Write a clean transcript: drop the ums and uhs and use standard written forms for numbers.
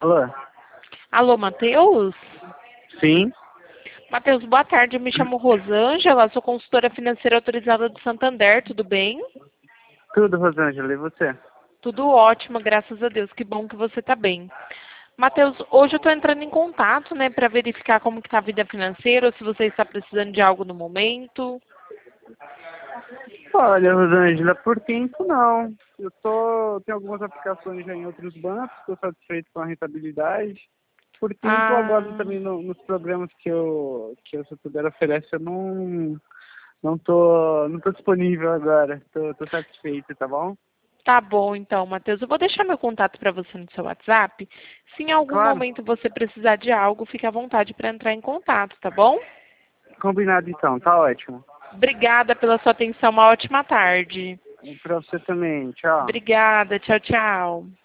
Alô? Alô, Matheus? Sim? Matheus, boa tarde. Eu me chamo Rosângela, sou consultora financeira autorizada do Santander, tudo bem? Tudo, Rosângela, e você? Tudo ótimo, graças a Deus. Que bom que você está bem. Matheus, hoje eu estou entrando em contato, né, para verificar como que está a vida financeira, ou se você está precisando de algo no momento. Olha, Rosângela, por tempo não. Tenho algumas aplicações já em outros bancos, estou satisfeito com a rentabilidade. Por tempo, agora Ah, também nos programas que o Santander oferece, eu não tô disponível agora. Tô satisfeito, tá bom? tá bom então, Matheus. Eu vou deixar meu contato para você no seu WhatsApp. Se em algum Claro, momento você precisar de algo, fique à vontade para entrar em contato, tá bom? combinado então, tá ótimo. Obrigada pela sua atenção. Uma ótima tarde. Pra você também, tchau. Obrigada. Tchau, tchau.